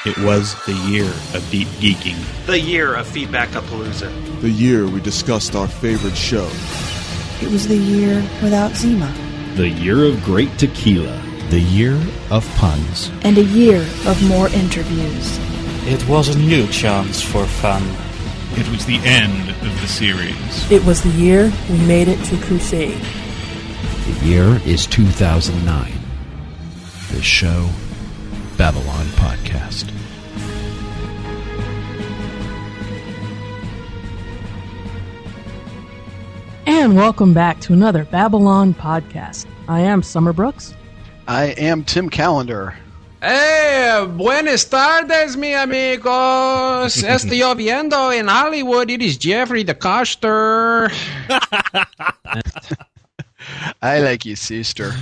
It was the year of deep geeking. The year of Feedback-a-Palooza. The year we discussed our favorite show. It was the year without Zima. The year of great tequila. The year of puns. And a year of more interviews. It was a new chance for fun. It was the end of the series. It was the year we made it to Crusade. The year is 2009. The show, Babylon Podcast. And welcome back to another Babylon Podcast. I am Summer Brooks. I am Tim Callender. Hey, buenas tardes, mi amigos. Estoy viendo en Hollywood. It is Jeffrey the Coster. I like you, sister.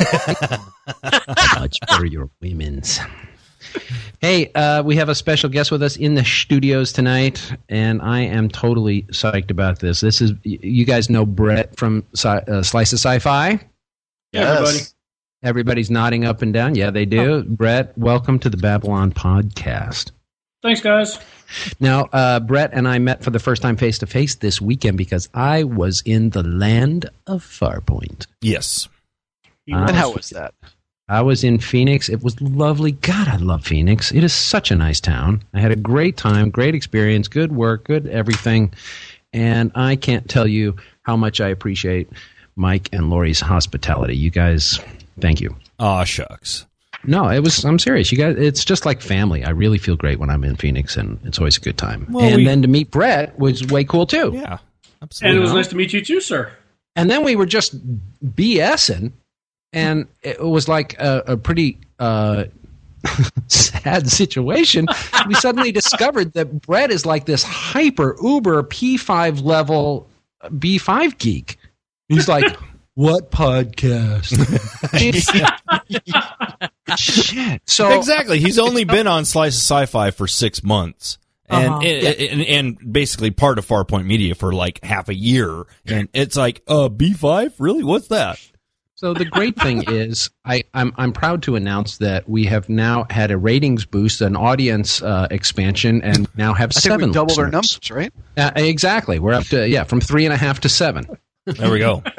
Much for your women's. Hey, we have a special guest with us in the studios tonight, and I am totally psyched about this. This is, you guys know Brett from Slice of Sci-Fi? Yes. Everybody. Everybody's nodding up and down. Yeah, they do. Oh. Brett, welcome to the Babylon Podcast. Thanks, guys. Now, Brett and I met for the first time face-to-face this weekend because I was in the land of Farpoint. Yes. And how was that? I was in Phoenix. It was lovely. God, I love Phoenix. It is such a nice town. I had a great time, great experience, good work, good everything. And I can't tell you how much I appreciate Mike and Lori's hospitality. You guys, thank you. Aw, shucks. No, I'm serious. You guys, it's just like family. I really feel great when I'm in Phoenix, and it's always a good time. Well, then to meet Brett was way cool, too. Yeah, absolutely. And it was nice to meet you, too, sir. And then we were just BSing. And it was like a pretty sad situation. We suddenly discovered that Brett is like this hyper uber P5 level B5 geek. He's like, what podcast? Shit. So exactly. He's only been on Slice of Sci-Fi for 6 months. And basically part of Farpoint Media for like half a year. And it's like, B5? Really? What's that? So the great thing is, I'm proud to announce that we have now had a ratings boost, an audience expansion, and now have 7 I think we doubled our listeners. numbers, right? Exactly. We're up to from 3.5 to 7. There we go.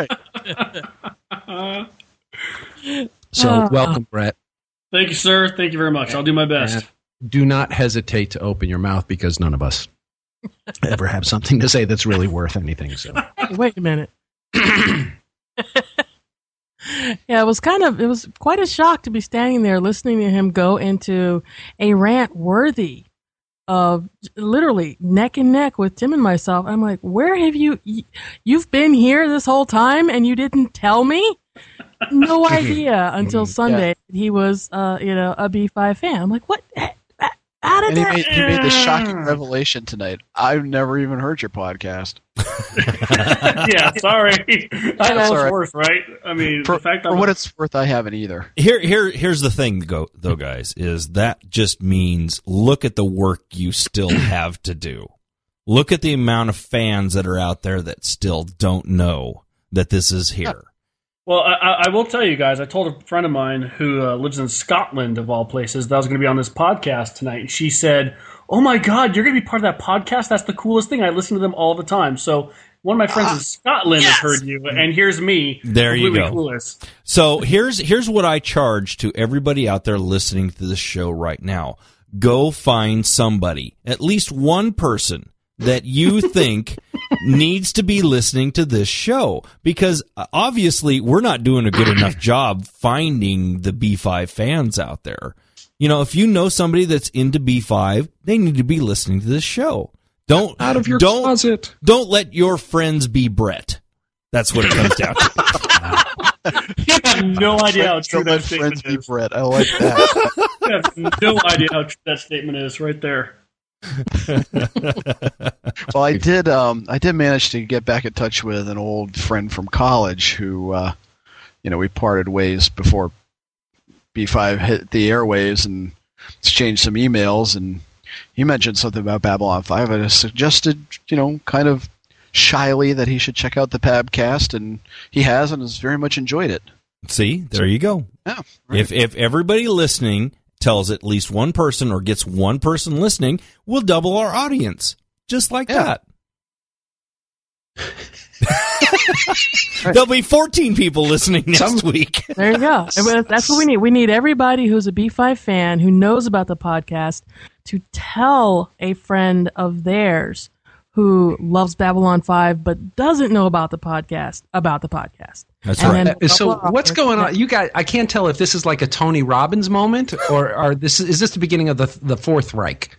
So welcome, Brett. Thank you, sir. Thank you very much. I'll do my best. And do not hesitate to open your mouth because none of us ever have something to say that's really worth anything. So wait a minute. Yeah, it was quite a shock to be standing there listening to him go into a rant worthy of literally neck and neck with Tim and myself. I'm like, where have you've been here this whole time and you didn't tell me? No idea until Sunday. Yeah. He was, a B5 fan. I'm like, what? How did that? He made the shocking revelation tonight. I've never even heard your podcast. Yeah, sorry. I know it's worth, right? I mean, for what it's worth, I haven't either. Here's the thing, though, guys, is that just means look at the work you still have to do. Look at the amount of fans that are out there that still don't know that this is here. Well, I will tell you guys, I told a friend of mine who lives in Scotland, of all places, that I was going to be on this podcast tonight. And she said, oh, my God, you're going to be part of that podcast? That's the coolest thing. I listen to them all the time. So one of my friends in Scotland has heard you, and here's me. There you go. Clueless. So here's what I charge to everybody out there listening to this show right now. Go find somebody, at least one person, that you think needs to be listening to this show, because obviously we're not doing a good enough job finding the B5 fans out there. You know, if you know somebody that's into B5, they need to be listening to this show. Don't out of your closet. Don't let your friends be Brett. That's what it comes down to. You have no idea how true that statement is. Brett. I like that. You have no idea how true that statement is right there. Well, I did manage to get back in touch with an old friend from college who, we parted ways before B5 hit the airwaves and exchanged some emails, and he mentioned something about Babylon 5. I suggested, kind of shyly that he should check out the Pabcast, and he has and has very much enjoyed it. See, there you go. Yeah, right. If everybody listening tells at least one person or gets one person listening, we'll double our audience. Just like that. There'll be 14 people listening next week. There you go. That's what we need. We need everybody who's a B5 fan who knows about the podcast to tell a friend of theirs who loves Babylon 5 but doesn't know about the podcast. That's and right. So what's going on? You guys, I can't tell if this is like a Tony Robbins moment or is this the beginning of the Fourth Reich?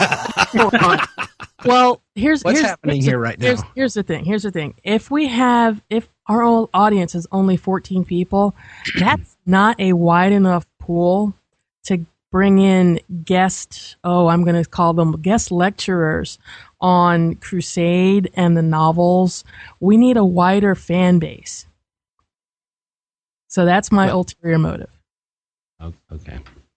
Well, here's happening here right now. Here's the thing. If our whole audience is only 14 people, that's not a wide enough pool to bring in I'm going to call them guest lecturers on Crusade and the novels. We need a wider fan base. So that's my ulterior motive. Okay.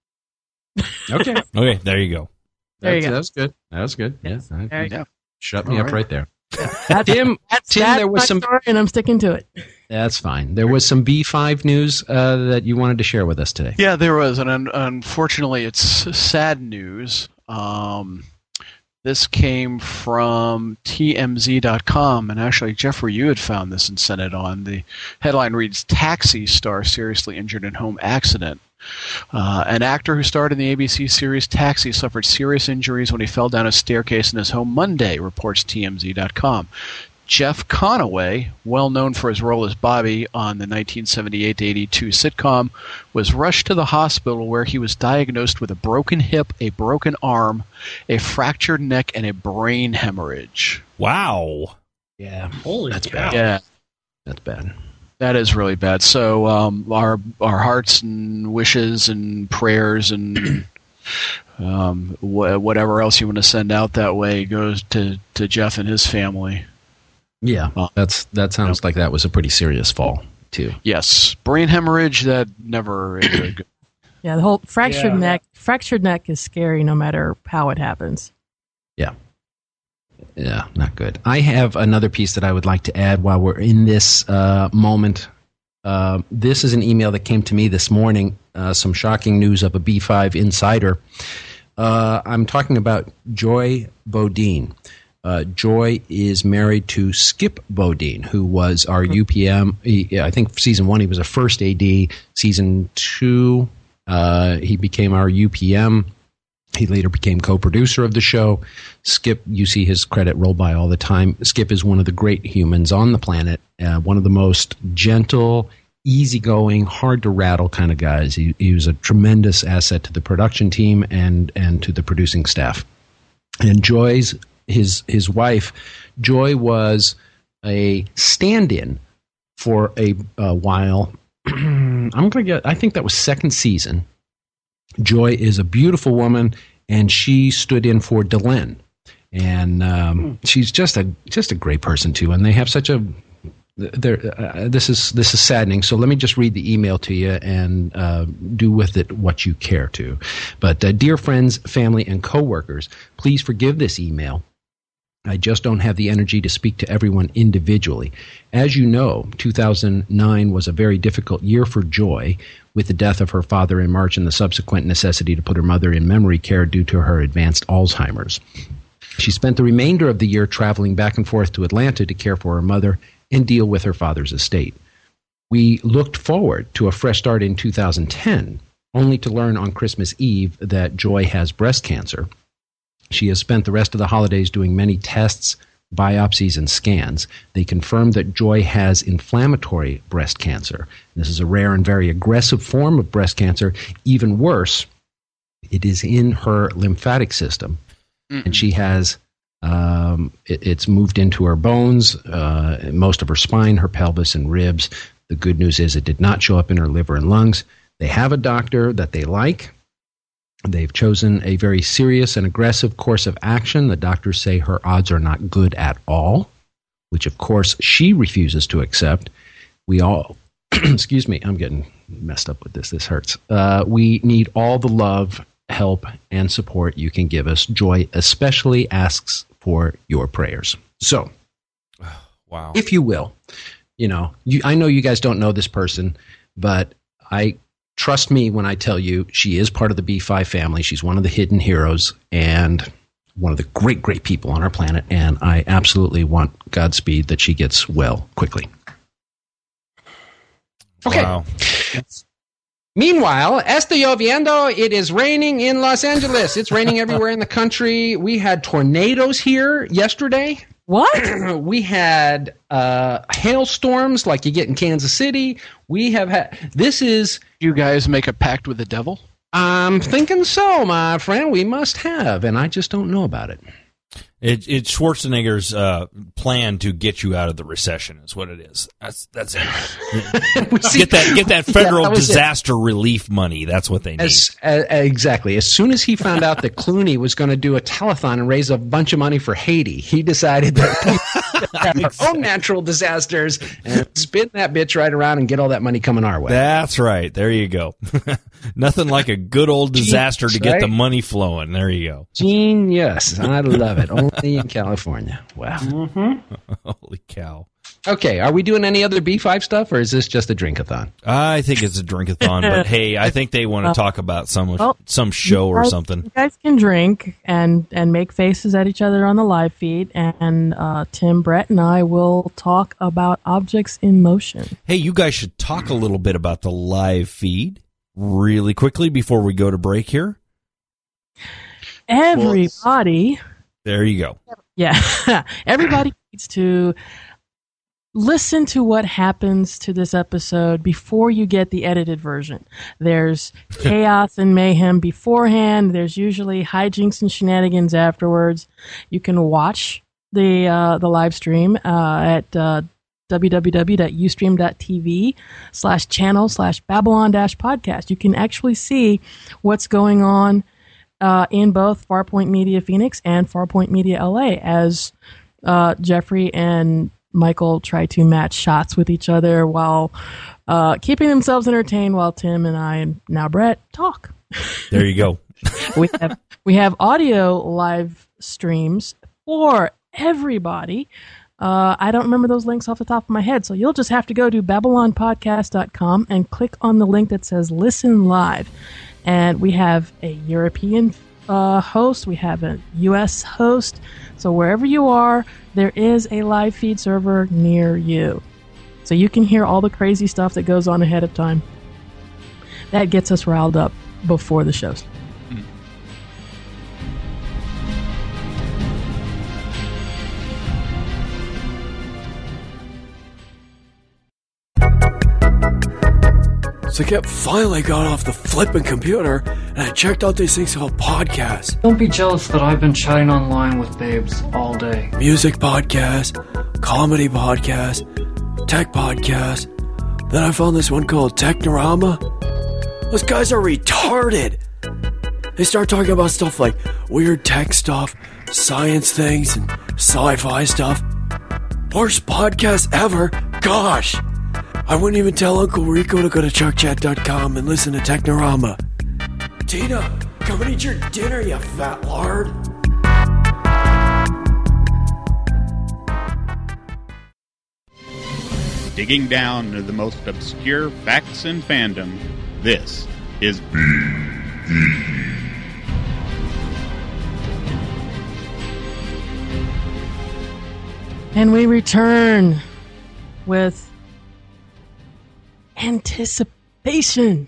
Okay, there you go. There you go. That was good. Yes. Yeah. There you go. Shut me up right there. Tim, there was some story, and I'm sticking to it. That's fine. There was some B5 news that you wanted to share with us today. Yeah, there was, and unfortunately, it's sad news. This came from TMZ.com, and actually, Jeffrey, you had found this and sent it on. The headline reads, "Taxi star seriously injured in home accident." An actor who starred in the ABC series Taxi suffered serious injuries when he fell down a staircase in his home Monday, reports TMZ.com. Jeff Conaway, well known for his role as Bobby on the 1978-82 sitcom, was rushed to the hospital where he was diagnosed with a broken hip, a broken arm, a fractured neck, and a brain hemorrhage. Wow. Yeah. Holy That's cow. bad. Yeah. That's bad. That is really bad. So our hearts and wishes and prayers and whatever else you want to send out that way goes to Jeff and his family. Yeah, that sounds like that was a pretty serious fall too. Yes, brain hemorrhage, that never is a good. Yeah, the whole fractured neck is scary no matter how it happens. Yeah, not good. I have another piece that I would like to add while we're in this moment. This is an email that came to me this morning. Some shocking news of a B5 insider. I'm talking about Joy Bodine. Joy is married to Skip Bodine, who was our UPM. I think season 1 he was a first AD. Season 2 he became our UPM. He later became co-producer of the show. Skip, you see his credit roll by all the time. Skip is one of the great humans on the planet, one of the most gentle, easygoing, hard to rattle kind of guys. He was a tremendous asset to the production team and to the producing staff. And Joy's his wife, Joy, was a stand-in for a while. I think that was second season. Joy is a beautiful woman, and she stood in for Delenn, and she's just a great person too. And they have such a this is saddening. So let me just read the email to you and do with it what you care to. But dear friends, family, and coworkers, please forgive this email. I just don't have the energy to speak to everyone individually. As you know, 2009 was a very difficult year for Joy, with the death of her father in March and the subsequent necessity to put her mother in memory care due to her advanced Alzheimer's. She spent the remainder of the year traveling back and forth to Atlanta to care for her mother and deal with her father's estate. We looked forward to a fresh start in 2010, only to learn on Christmas Eve that Joy has breast cancer. She has spent the rest of the holidays doing many tests, biopsies, and scans. They confirmed that Joy has inflammatory breast cancer. This is a rare and very aggressive form of breast cancer. Even worse, it is in her lymphatic system, and she has it's moved into her bones, most of her spine, her pelvis, and ribs. The good news is it did not show up in her liver and lungs. They have a doctor that they like. They've chosen a very serious and aggressive course of action. The doctors say her odds are not good at all, which of course she refuses to accept. We all, excuse me, I'm getting messed up with this. This hurts. We need all the love, help, and support you can give us. Joy especially asks for your prayers. So, wow, if you will, I know you guys don't know this person, but I trust me when I tell you she is part of the B5 family. She's one of the hidden heroes and one of the great, great people on our planet. And I absolutely want Godspeed that she gets well quickly. Okay. Wow. Meanwhile, estoy lloviendo. It is raining in Los Angeles. It's raining everywhere in the country. We had tornadoes here yesterday. What? We had hailstorms like you get in Kansas City. We have had. This is. You guys make a pact with the devil? I'm thinking so, my friend. We must have, and I just don't know about it. It's Schwarzenegger's plan to get you out of the recession, is what it is. That's it. Get that federal disaster relief money. That's what they need. Exactly. As soon as he found out that Clooney was going to do a telethon and raise a bunch of money for Haiti, he decided that we have our own natural disasters and spin that bitch right around and get all that money coming our way. That's right. There you go. Nothing like a good old disaster to get the money flowing. There you go. Genius. I love it. Only in California. Wow. Mm-hmm. Holy cow. Okay, are we doing any other B5 stuff, or is this just a drink-a-thon? I think it's a drink-a-thon, but hey, I think they want to talk about some show or something. You guys can drink and make faces at each other on the live feed, and Tim, Brett, and I will talk about objects in motion. Hey, you guys should talk a little bit about the live feed really quickly before we go to break here. Everybody... There you go. Yeah. Everybody needs to listen to what happens to this episode before you get the edited version. There's chaos and mayhem beforehand. There's usually hijinks and shenanigans afterwards. You can watch the live stream at www.ustream.tv/channel/Babylon-podcast. You can actually see what's going on in both Farpoint Media Phoenix and Farpoint Media LA as Jeffrey and Michael try to match shots with each other while keeping themselves entertained while Tim and I, and now Brett, talk. There you go. we have audio live streams for everybody. I don't remember those links off the top of my head, so you'll just have to go to BabylonPodcast.com and click on the link that says Listen Live. And we have a European host. We have a U.S. host. So wherever you are, there is a live feed server near you. So you can hear all the crazy stuff that goes on ahead of time. That gets us riled up before the shows. So I finally got off the flipping computer and I checked out these things called podcasts. Don't be jealous that I've been chatting online with babes all day. Music podcast, comedy podcast, tech podcast. Then I found this one called Technorama. Those guys are retarded. They start talking about stuff like weird tech stuff, science things, and sci-fi stuff. Worst podcast ever. Gosh. I wouldn't even tell Uncle Rico to go to chuckchat.com and listen to Technorama. Tina, come and eat your dinner, you fat lard. Digging down to the most obscure facts in fandom, this is And we return with anticipation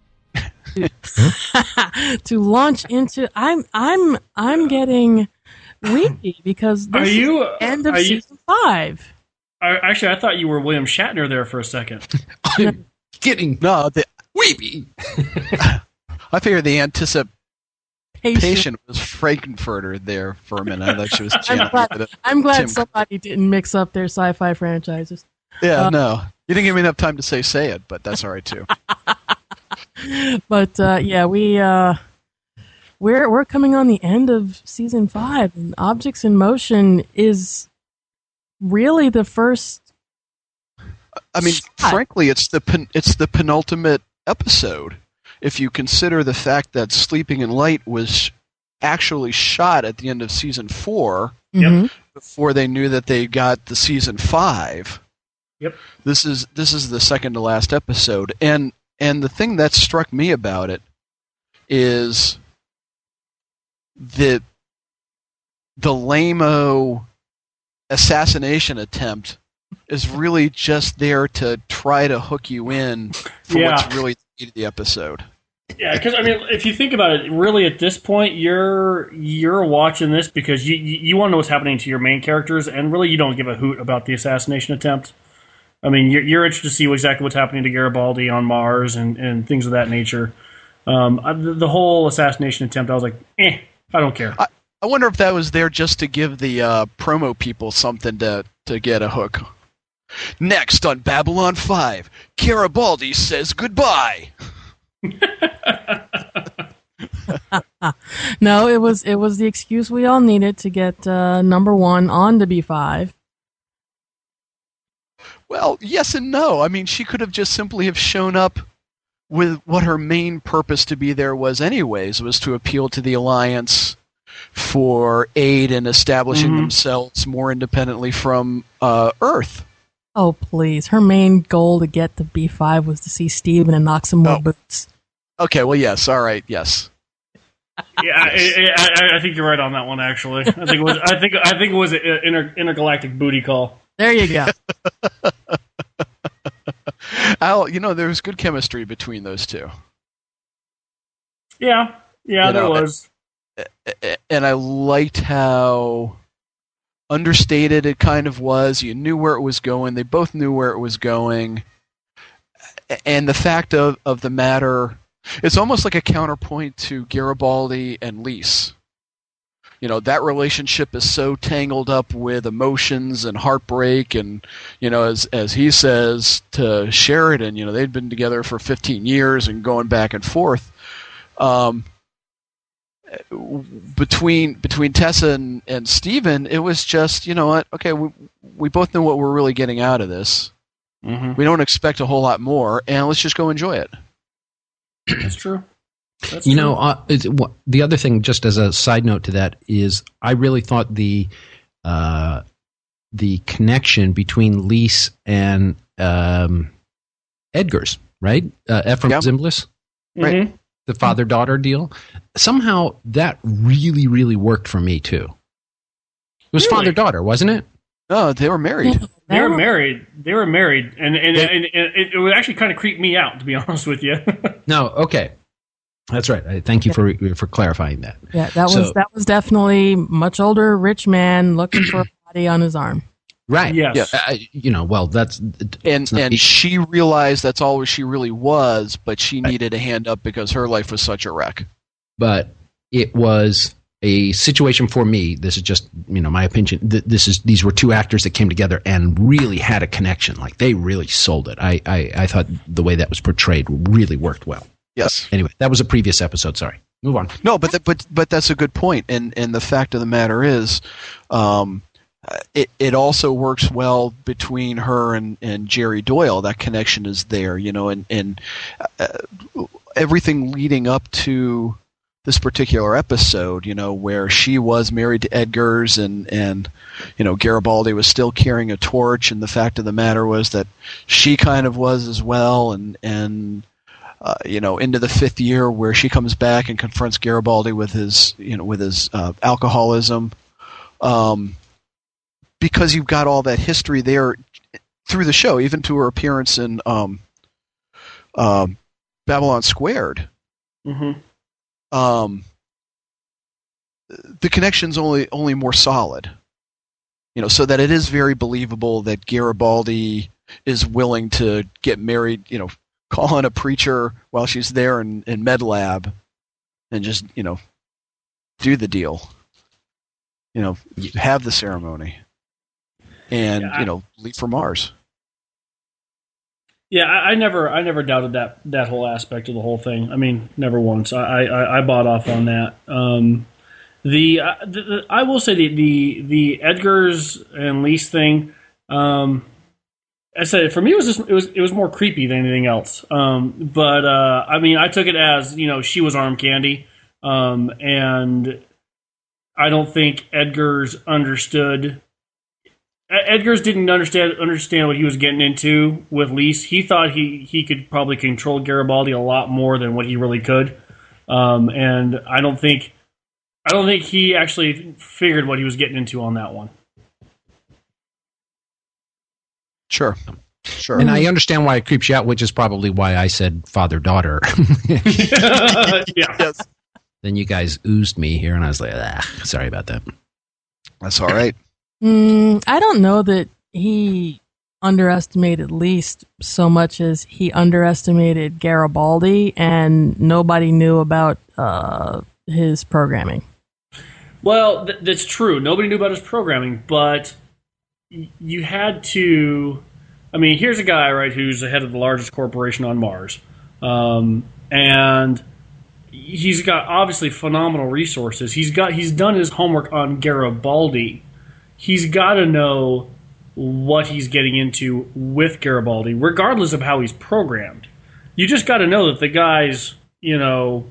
to launch into. I'm getting weepy because this is the end of season 5. Actually, I thought you were William Shatner there for a second. I'm kidding. No, weepy. I figured the anticipation was Frankenfurter there for a minute. I thought she was. I'm glad somebody didn't mix up their sci-fi franchises. Yeah, no. You didn't give me enough time to say it, but that's all right too. But yeah, we're coming on the end of season 5, and Objects in Motion is really the first. I mean, frankly, it's the penultimate episode. If you consider the fact that Sleeping in Light was actually shot at the end of season 4, before they knew that they got the season 5. Yep. This is the second to last episode, and And the thing that struck me about it is the lame-o assassination attempt is really just there to try to hook you in for what's really the episode. Yeah, because I mean, if you think about it, really at this point, you're watching this because you want to know what's happening to your main characters, and really you don't give a hoot about the assassination attempt. I mean, you're interested to see exactly what's happening to Garibaldi on Mars and things of that nature. The whole assassination attempt, I was like, I don't care. I wonder if that was there just to give the promo people something to get a hook. Next on Babylon 5, Garibaldi says goodbye. No, it was the excuse we all needed to get number one on to B5. Well, yes and no. I mean, she could have just simply have shown up with what her main purpose to be there was anyways, was to appeal to the Alliance for aid in establishing themselves more independently from Earth. Oh, please. Her main goal to get to B5 was to see Steven and knock some more boots. Okay, well, yes. All right, yes. Yeah, I think you're right on that one. Actually, I think it was an intergalactic booty call. There you go. Al, there was good chemistry between those two. Yeah, there was. And I liked how understated it kind of was. You knew where it was going. They both knew where it was going. And the fact of the matter, it's almost like a counterpoint to Garibaldi and Lise. That relationship is so tangled up with emotions and heartbreak, and as he says to Sheridan, they'd been together for 15 years and going back and forth. Between Tessa and Steven, it was just, you know what? Okay, we both know what we're really getting out of this. Mm-hmm. We don't expect a whole lot more, and let's just go enjoy it. That's true. The other thing, just as a side note to that, is I really thought the connection between Lise and Edgar's, right? Ephraim Zimbalist, right? Mm-hmm. The father-daughter deal. Somehow that really, really worked for me too. It was father-daughter, wasn't it? No, they were married. They were married, and it would actually kind of creep me out, to be honest with you. No, okay. That's right. Thank you for clarifying that. Yeah, that was definitely much older, rich man looking for a body on his arm. Right. Yes. Well, that's and she realized that's all she really was, but she needed a hand up because her life was such a wreck. But it was a situation for me. This is just my opinion. These were two actors that came together and really had a connection. Like they really sold it. I thought the way that was portrayed really worked well. Yes. Anyway, that was a previous episode. Sorry. Move on. No, but that's a good point. And the fact of the matter is, it also works well between her and Jerry Doyle. That connection is there, and everything leading up to this particular episode, where she was married to Edgar's and Garibaldi was still carrying a torch, and the fact of the matter was that she kind of was as well, and into the fifth year where she comes back and confronts Garibaldi with his alcoholism, because you've got all that history there through the show, even to her appearance in Babylon Squared. Mm-hmm. The connection's only more solid, so that it is very believable that Garibaldi is willing to get married, call on a preacher while she's there in Med Lab and just, do the deal. Have the ceremony and, leave for Mars. Yeah, I never doubted that whole aspect of the whole thing. I mean, never once. I bought off on that. I will say the Edgar's and Lise thing, I said for me it was more creepy than anything else. But I mean, I took it as she was arm candy, and I don't think Edgar's understood Edgar's didn't understand what he was getting into with Lise. He thought he could probably control Garibaldi a lot more than what he really could, and I don't think he actually figured what he was getting into on that one. Sure. And I understand why it creeps you out, which is probably why I said father-daughter. Yeah. Yes. Then you guys oozed me here, and I was like, sorry about that. That's all right. I don't know that he underestimated Lise so much as he underestimated Garibaldi, and nobody knew about his programming. Well, that's true. Nobody knew about his programming, but you had to... I mean, here's a guy, right, who's the head of the largest corporation on Mars, and he's got obviously phenomenal resources. He's done his homework on Garibaldi. He's got to know what he's getting into with Garibaldi, regardless of how he's programmed. You just got to know that the guy's, what's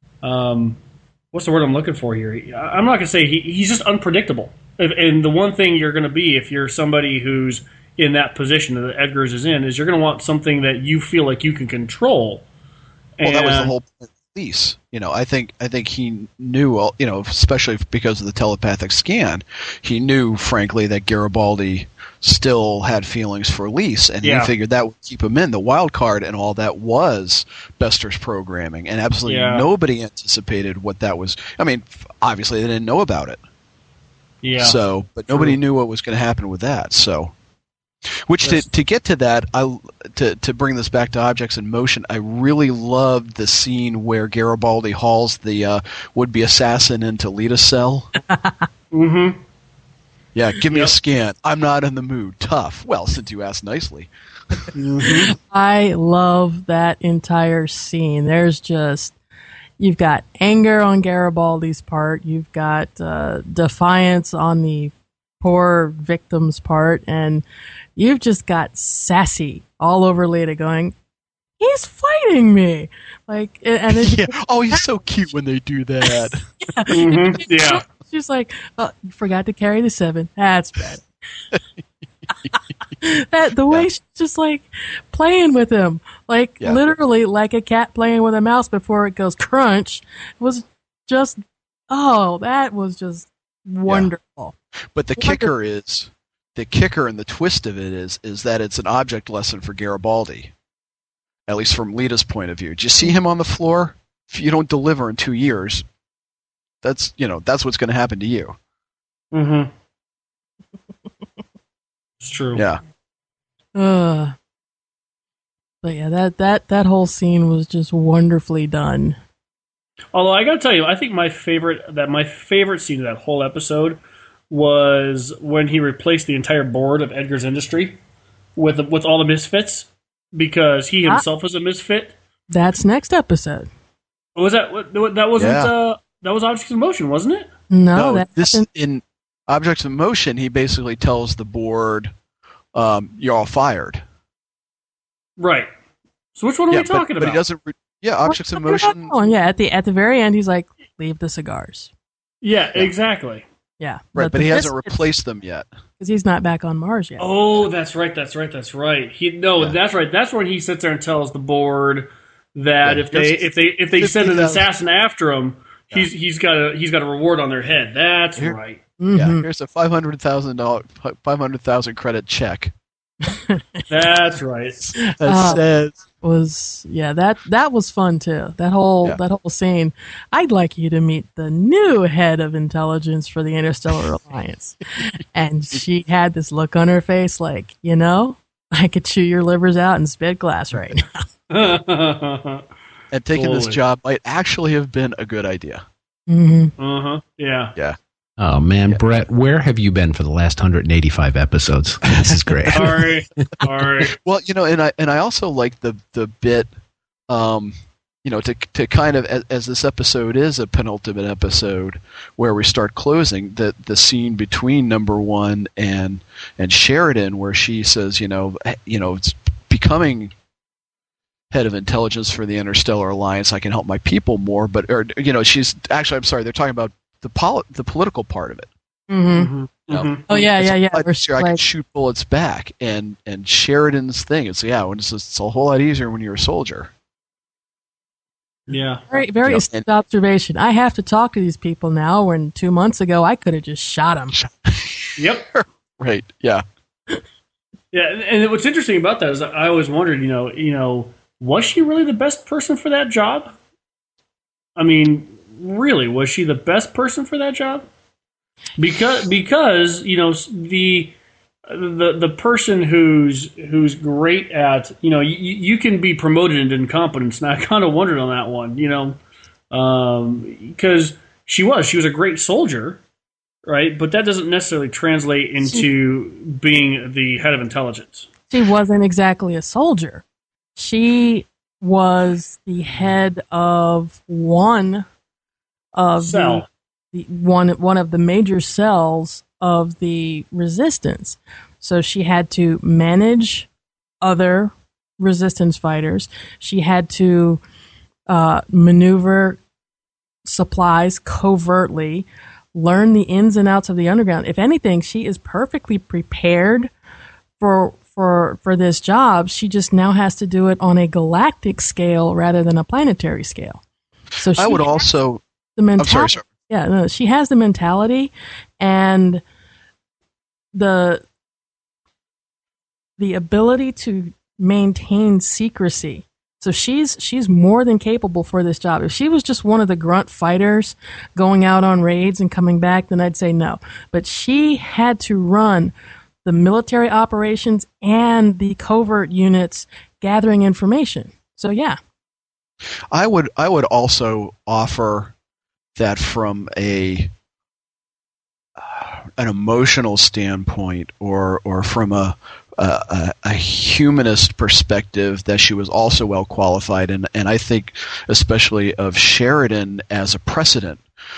the word I'm looking for here? I'm not going to say he's just unpredictable. And the one thing you're going to be, if you're somebody who's in that position that Edgar's is in, is you're going to want something that you feel like you can control. Well, that was the whole point of Lise. I think he knew, especially because of the telepathic scan, he knew, frankly, that Garibaldi still had feelings for Lise, and he figured that would keep him in. The wild card and all that was Bester's programming, and absolutely nobody anticipated what that was. I mean, obviously they didn't know about it. Yeah. So, but nobody knew what was going to happen with that. So, which to get to that, to bring this back to Objects in Motion, I really loved the scene where Garibaldi hauls the would-be assassin into Lita's cell. Mm-hmm. Yeah, give me a scan. I'm not in the mood. Tough. Well, since you asked nicely. Mm-hmm. I love that entire scene. There's just... You've got anger on Garibaldi's part. You've got defiance on the poor victim's part. And you've just got sassy all over Lita going, he's fighting me. Like, and then oh, he's so cute when they do that. Yeah. Mm-hmm. Yeah. She's like, oh, you forgot to carry the 7. That's bad. The way she's just like playing with him, like literally like a cat playing with a mouse before it goes crunch, was just that was just wonderful. But the kicker and the twist of it is that it's an object lesson for Garibaldi, at least from Lita's point of view. Do you see him on the floor? If you don't deliver in 2 years, that's what's going to happen to you. Mm-hmm. It's true. Yeah. But yeah, that whole scene was just wonderfully done. Although I got to tell you, I think my favorite scene of that whole episode was when he replaced the entire board of Edgar's Industry with all the misfits, because he himself was a misfit. That's next episode. Was that that wasn't that was Objects in Motion, wasn't it? No, in Objects in Motion, he basically tells the board, "You're all fired." Right. So which one are we talking about? But he doesn't. Objects in Motion. Yeah, at the very end, he's like, "Leave the cigars." Yeah, exactly. Yeah, right, but he hasn't replaced them yet because he's not back on Mars yet. Oh, that's right. That's right. That's right. That's right. That's when he sits there and tells the board that if they send an assassin after him, he's got a reward on their head. That's right. Mm-hmm. Yeah, here's a $500,000 credit check. That's right. That was fun too. That whole scene. I'd like you to meet the new head of intelligence for the Interstellar Alliance. And she had this look on her face like, I could chew your livers out and spit glass right now. And taking this job might actually have been a good idea. Mm-hmm. Uh-huh. Yeah. Yeah. Oh man, Brett, where have you been for the last 185 episodes? This is great. Sorry. Well, and I also like the bit, to kind of, as this episode is a penultimate episode where we start closing, the scene between number 1 and Sheridan, where she says, it's becoming head of intelligence for the Interstellar Alliance. I can help my people more, she's actually, I'm sorry, they're talking about the political part of it. Mm-hmm. Mm-hmm. Oh yeah. I can shoot bullets back, and Sheridan's thing is it's a whole lot easier when you're a soldier. Yeah, very astute observation. I have to talk to these people now. When 2 months ago I could have just shot them. Yep. Right. Yeah. Yeah, and what's interesting about that is I always wondered, was she really the best person for that job? I mean, really, was she the best person for that job? Because the person who's great at you can be promoted into incompetence, and I kind of wondered on that one, because she was a great soldier. Right, but that doesn't necessarily translate into being the head of intelligence. She wasn't exactly a soldier. She was the head of one of one of the major cells of the resistance. So she had to manage other resistance fighters. She had to maneuver supplies covertly, learn the ins and outs of the underground. If anything, she is perfectly prepared for this job. She just now has to do it on a galactic scale rather than a planetary scale. So she I would also the mentality. I'm sorry. Yeah, no, she has the mentality and the ability to maintain secrecy. So she's more than capable for this job. If she was just one of the grunt fighters going out on raids and coming back, then I'd say no. But she had to run the military operations and the covert units gathering information. So yeah. I would also offer that from an emotional standpoint or from a humanist perspective, that she was also well qualified, and I think especially of Sheridan as a precedent.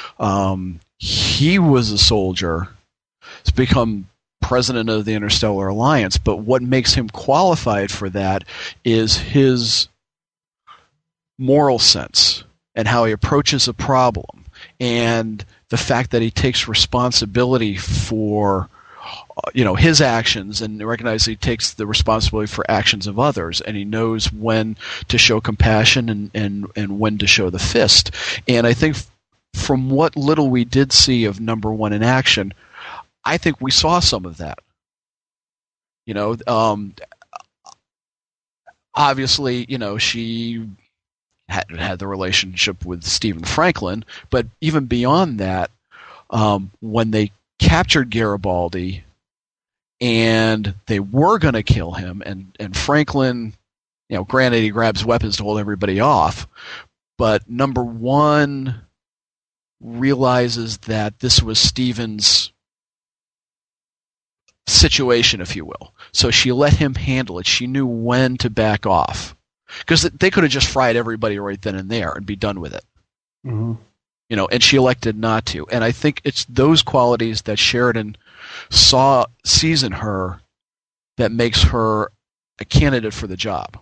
He was a soldier, he's become president of the Interstellar Alliance, but what makes him qualified for that is his moral sense and how he approaches a problem, and the fact that he takes responsibility for his actions and recognize he takes the responsibility for actions of others, and he knows when to show compassion and when to show the fist. And I think from what little we did see of number one in action, I think we saw some of that. Obviously, she had the relationship with Stephen Franklin, but even beyond that, when they captured Garibaldi and they were going to kill him, and Franklin, granted he grabs weapons to hold everybody off, but number one realizes that this was Stephen's situation, if you will. So she let him handle it. She knew when to back off, because they could have just fried everybody right then and there and be done with it. Mm-hmm. And she elected not to. And I think it's those qualities that Sheridan sees in her that makes her a candidate for the job.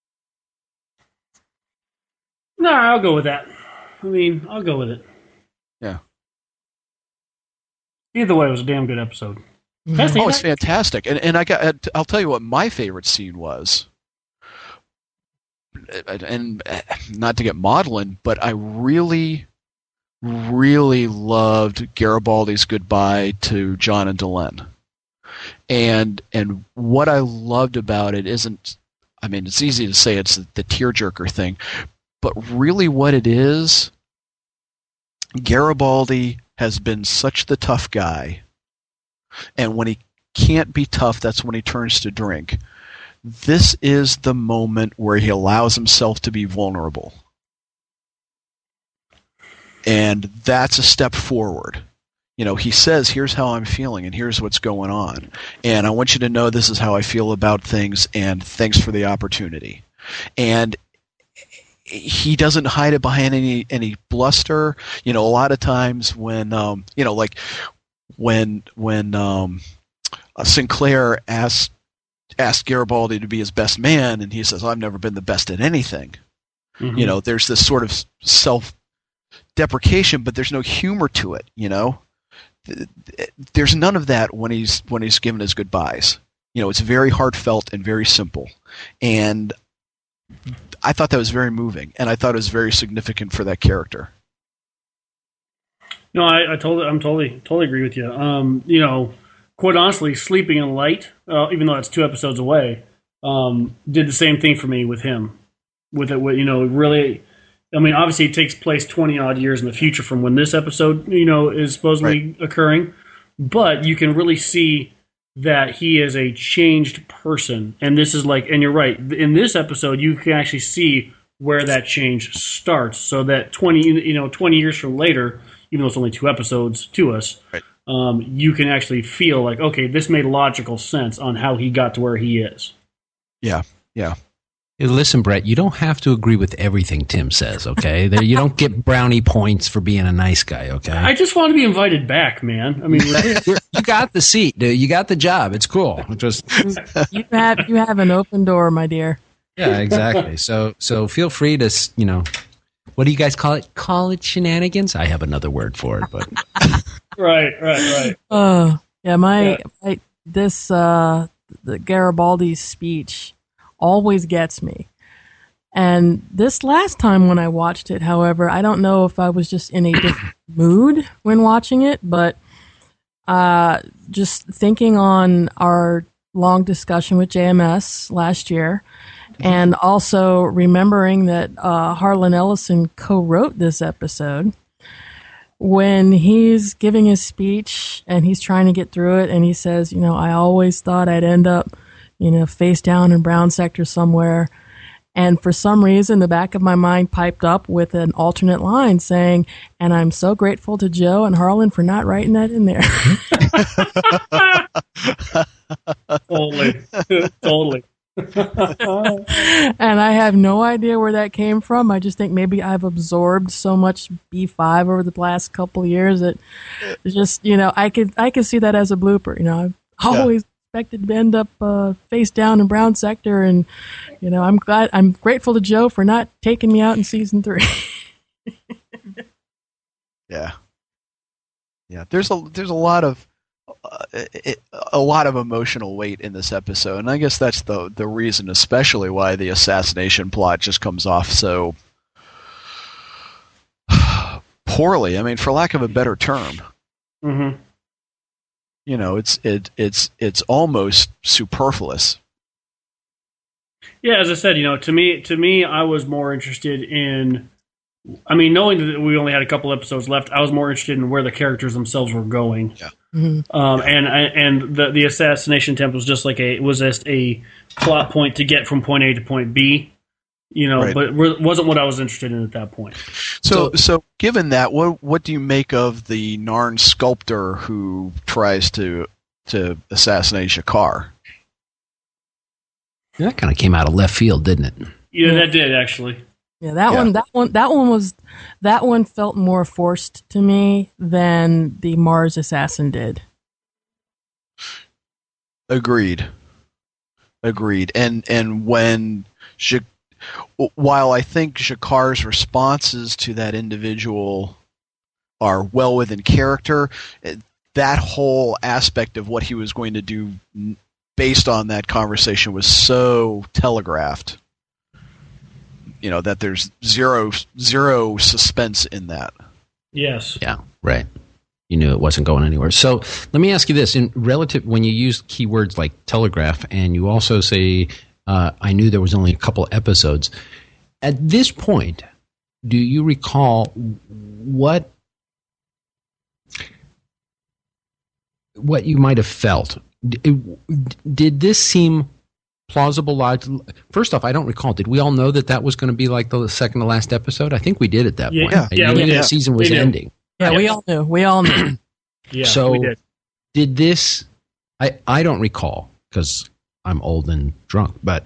No, I'll go with that. I'll go with it. Yeah. Either way, it was a damn good episode. Oh, it's fantastic. And I'll tell you what my favorite scene was. And not to get maudlin, but I really, really loved Garibaldi's goodbye to John and Delenn. And what I loved about it isn't, it's easy to say it's the tearjerker thing, but really what it is, Garibaldi has been such the tough guy, and when he can't be tough, that's when he turns to drink. This is the moment where he allows himself to be vulnerable. And that's a step forward. He says, here's how I'm feeling and here's what's going on. And I want you to know this is how I feel about things, and thanks for the opportunity. And he doesn't hide it behind any bluster. A lot of times when, like when Sinclair asked Garibaldi to be his best man, and he says, I've never been the best at anything. Mm-hmm. There's this sort of self-deprecation, but there's no humor to it, there's none of that when he's given his goodbyes. It's very heartfelt and very simple, and I thought that was very moving, and I thought it was very significant for that character. No, I'm totally agree with you. Quite honestly, Sleeping in Light, even though that's 2 episodes away, did the same thing for me with him. Really, I mean, obviously it takes place 20 odd years in the future from when this episode, is supposedly occurring, but you can really see that he is a changed person. And this is and you're right, in this episode, you can actually see where that change starts. So that 20 years from later, even though it's only 2 episodes to us, you can actually feel okay, this made logical sense on how he got to where he is. Yeah. Hey, listen, Brett, you don't have to agree with everything Tim says, okay? You don't get brownie points for being a nice guy, okay? I just want to be invited back, man. I mean, you got the seat, dude. You got the job. It's cool. You have an open door, my dear. Yeah, exactly. So feel free to, what do you guys call it? Call it shenanigans? I have another word for it, but right. Oh, yeah, the Garibaldi's speech always gets me. And this last time when I watched it, however, I don't know if I was just in a different mood when watching it, but just thinking on our long discussion with JMS last year, and also remembering that Harlan Ellison co-wrote this episode, when he's giving his speech and he's trying to get through it, and he says, I always thought I'd end up face down in Brown Sector somewhere. And for some reason, the back of my mind piped up with an alternate line saying, and I'm so grateful to Joe and Harlan for not writing that in there. Totally. And I have no idea where that came from. I just think maybe I've absorbed so much B5 over the last couple of years that it's just, I could see that as a blooper. I've always expected to end up face down in Brown Sector, and I'm grateful to Joe for not taking me out in season 3. Yeah. There's a lot of emotional weight in this episode, and I guess that's the reason, especially why the assassination plot just comes off so poorly. I mean, for lack of a better term. Mm-hmm. It's almost superfluous. Yeah, as I said, to me, I was more interested in. I mean, knowing that we only had a couple episodes left, I was more interested in where the characters themselves were going. Yeah. Mm-hmm. And the assassination attempt was just a plot point to get from point A to point B. Right. But it wasn't what I was interested in at that point. So given that, what do you make of the Narn sculptor who tries to assassinate G'Kar? That kind of came out of left field, didn't it? Yeah, that did actually. Yeah, that one felt more forced to me than the Mars assassin did. Agreed. And when while I think G'Kar's responses to that individual are well within character, that whole aspect of what he was going to do based on that conversation was so telegraphed, that there's zero suspense in that. Yes. Yeah, right. You knew it wasn't going anywhere. So let me ask you this: when you use keywords like telegraph, and you also say, I knew there was only a couple episodes. At this point, do you recall what you might have felt? Did this seem plausible? First off, I don't recall. Did we all know that was going to be like the second to last episode? I think we did at that point. Yeah, we knew the season was ending. Yeah, we all knew. Yeah, so we did this? I don't recall because I'm old and drunk, but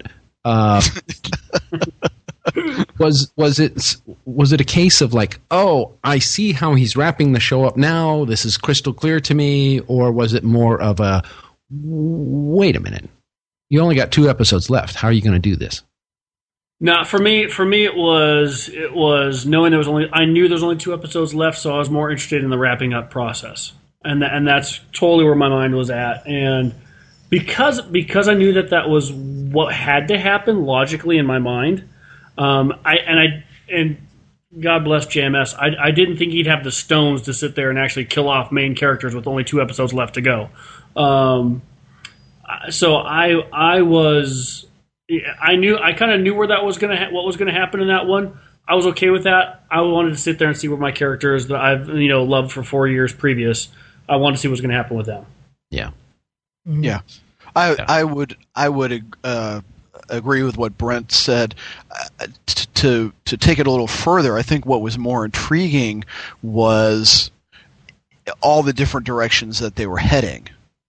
was it a case of I see how he's wrapping the show up now, this is crystal clear to me, or was it more of a wait a minute, you only got 2 episodes left, how are you going to do this? No, for me it was knowing I knew there was only 2 episodes left, so I was more interested in the wrapping up process. and that's totally where my mind was at. And because I knew that was what had to happen logically in my mind, and God bless JMS, I didn't think he'd have the stones to sit there and actually kill off main characters with only 2 episodes left to go. So I kind of knew where that was gonna what was gonna happen in that one. I was okay with that. I wanted to sit there and see where my characters that I've loved for 4 years previous. I wanted to see what was gonna happen with them. Yeah. Yeah. I would agree with what Brent said. To take it a little further, I think what was more intriguing was all the different directions that they were heading,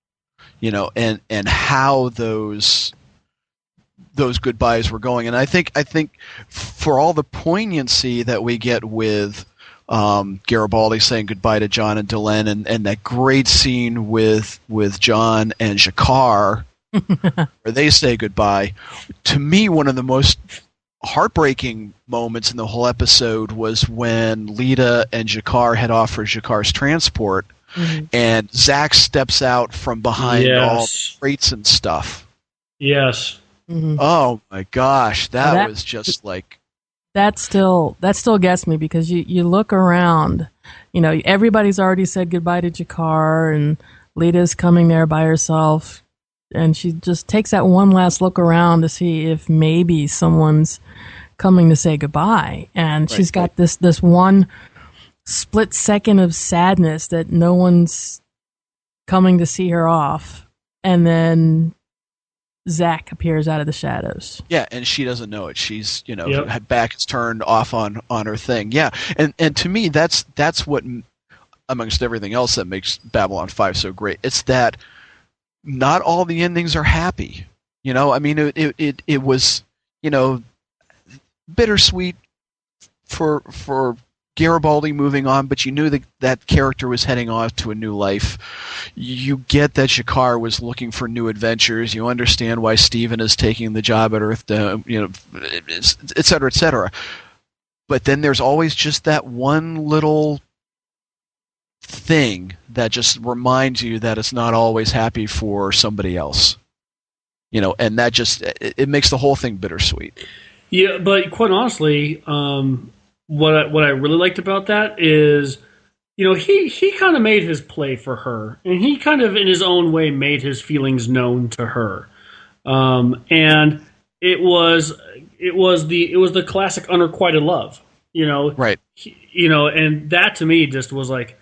and how those goodbyes were going. And I think for all the poignancy that we get with Garibaldi saying goodbye to John and Delenn, and that great scene with John and G'Kar where they say goodbye, to me one of the most heartbreaking moments in the whole episode was when Lita and G'Kar head off for G'Kar's transport, and Zach steps out from behind all the crates and stuff. Yes. Mm-hmm. Oh my gosh, that was just like... That still gets me, because you look around, everybody's already said goodbye to G'Kar, and Lita's coming there by herself, and she just takes that one last look around to see if maybe someone's coming to say goodbye, and she's got this one split second of sadness that no one's coming to see her off, and then Zach appears out of the shadows. Yeah, and she doesn't know it. She's, her back is turned off on her thing. Yeah, and to me, that's what, amongst everything else, that makes Babylon 5 so great. It's that not all the endings are happy. I mean, it was, bittersweet for Garibaldi moving on, but you knew that character was heading off to a new life. You get that G'Kar was looking for new adventures. You understand why Steven is taking the job at Earthdome, et cetera, et cetera. But then there's always just that one little thing that just reminds you that it's not always happy for somebody else. And that just, it makes the whole thing bittersweet. Yeah, but quite honestly, what I really liked about that is, he kind of made his play for her, and he kind of in his own way made his feelings known to her, and it was the classic unrequited love, right? And that to me just was like,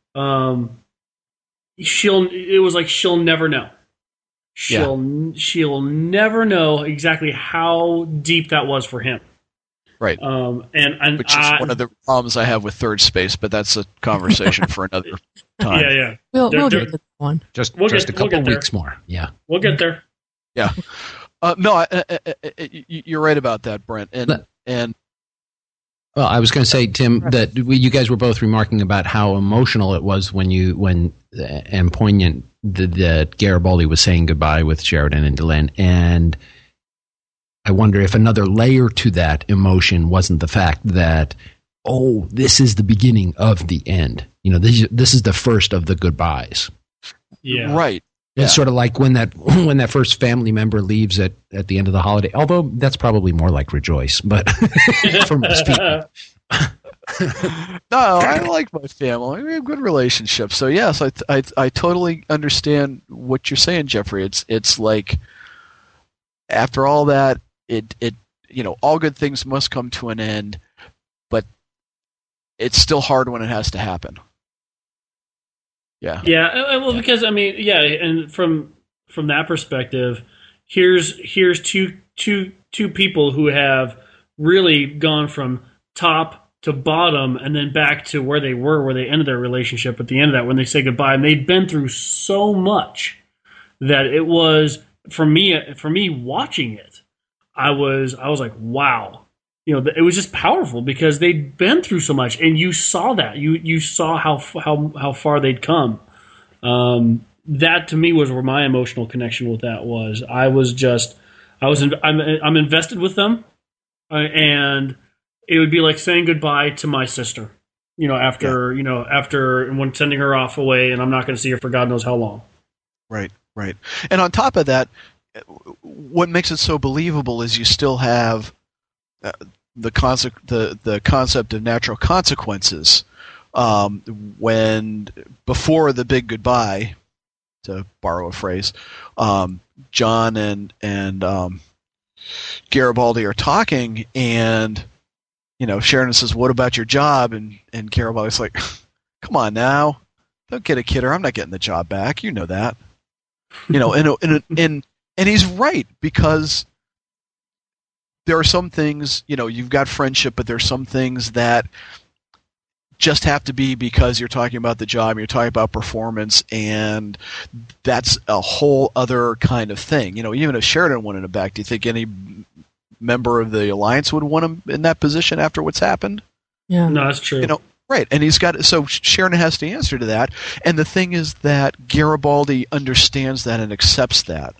she'll never know. She'll never know exactly how deep that was for him. Right. And which is one of the problems I have with Third Space, but that's a conversation for another time. Yeah. We'll get that one. Just a couple weeks more. Yeah. We'll get there. Yeah. No, you're right about that, Brent. And well, I was going to say, Tim, that you guys were both remarking about how emotional it was and poignant that Garibaldi was saying goodbye with Sheridan and Delenn, and I wonder if another layer to that emotion wasn't the fact that, this is the beginning of the end. This is the first of the goodbyes. Yeah. Right. It's sort of like when that first family member leaves at the end of the holiday, although that's probably more like Rejoice, but for most people. No, I like my family. We have good relationships. So yes, I totally understand what you're saying, Jeffrey. It's like, after all that, it all good things must come to an end, but it's still hard when it has to happen. Yeah. Yeah. Well, because and from that perspective, here's two people who have really gone from top to bottom and then back to where they ended their relationship at the end of that, when they say goodbye. And they'd been through so much that it was, for me watching it, I was like, wow. It was just powerful because they'd been through so much, and you saw that. You saw how far they'd come. That to me was where my emotional connection with that was. I'm invested with them, and it would be like saying goodbye to my sister. after when sending her off away, and I'm not going to see her for God knows how long. Right. And on top of that, what makes it so believable is you still have the concept of natural consequences. When before the big goodbye, to borrow a phrase, John and Garibaldi are talking, and Sheridan says, "What about your job?" And Garibaldi's like, "Come on now, don't get a kidder. I'm not getting the job back. You know that." And he's right, because there are some things, you've got friendship, but there's some things that just have to be because you're talking about the job, you're talking about performance, and that's a whole other kind of thing. Even if Sheridan wanted him back, do you think any member of the Alliance would want him in that position after what's happened? Yeah, no, that's true. Right, and so Sheridan has to answer to that, and the thing is that Garibaldi understands that and accepts that.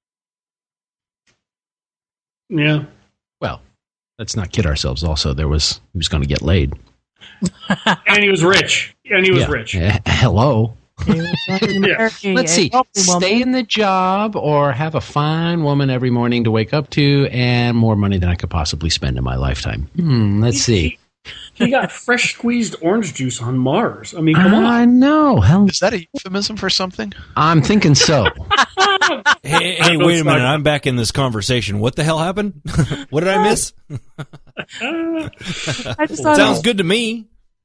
Yeah. Well, let's not kid ourselves. Also, he was going to get laid, and he was rich. Rich. Hello. Yeah. Let's see. Stay in the job or have a fine woman every morning to wake up to, and more money than I could possibly spend in my lifetime. Let's see. He got fresh squeezed orange juice on Mars. I mean, come on. I know. Is that a euphemism for something? I'm thinking so. Hey, wait a minute. I'm back in this conversation. What the hell happened? What did I miss? Sounds good to me.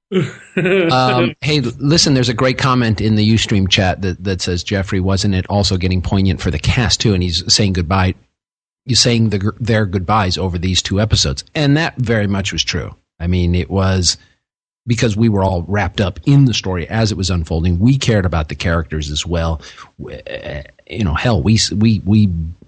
Hey, listen, there's a great comment in the Ustream chat that says, Jeffrey, wasn't it also getting poignant for the cast, too? And he's saying goodbye. He's saying their goodbyes over these 2 episodes. And that very much was true. I mean, it was because we were all wrapped up in the story as it was unfolding. We cared about the characters as well. Hell, we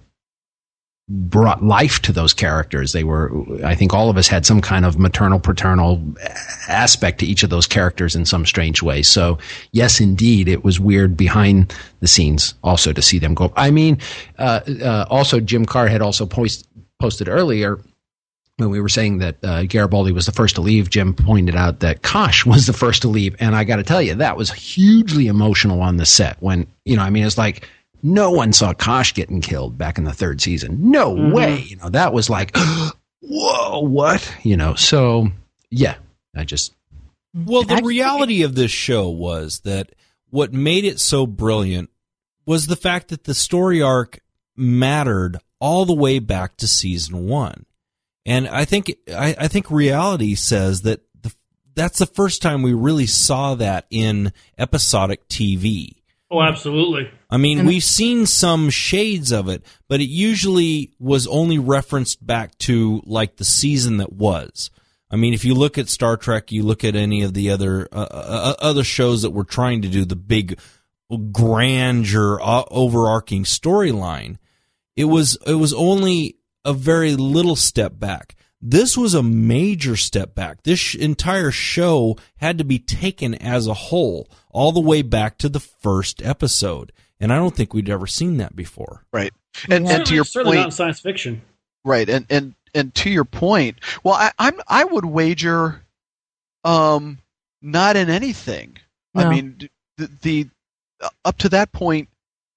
brought life to those characters. They were, I think all of us had some kind of maternal, paternal aspect to each of those characters in some strange way. So yes, indeed, it was weird behind the scenes also to see them go. I mean, also Jim Carr had also posted earlier, when we were saying that Garibaldi was the first to leave, Jim pointed out that Kosh was the first to leave. And I got to tell you, that was hugely emotional on the set when, it's like no one saw Kosh getting killed back in the 3rd season. No way. That was like, whoa, what? So yeah, Well, the reality of this show was that what made it so brilliant was the fact that the story arc mattered all the way back to season 1. And I think reality says that that's the first time we really saw that in episodic TV. Oh, absolutely. I mean, we've seen some shades of it, but it usually was only referenced back to like the season that was. I mean, if you look at Star Trek, you look at any of the other shows that were trying to do the big grandeur overarching storyline, it was only a very little step back. This was a major step back. This entire show had to be taken as a whole, all the way back to the first episode. And I don't think we'd ever seen that before. Right. And to your certainly point, not science fiction. Right. And to your point, well, I would wager not in anything. No. I mean, the up to that point,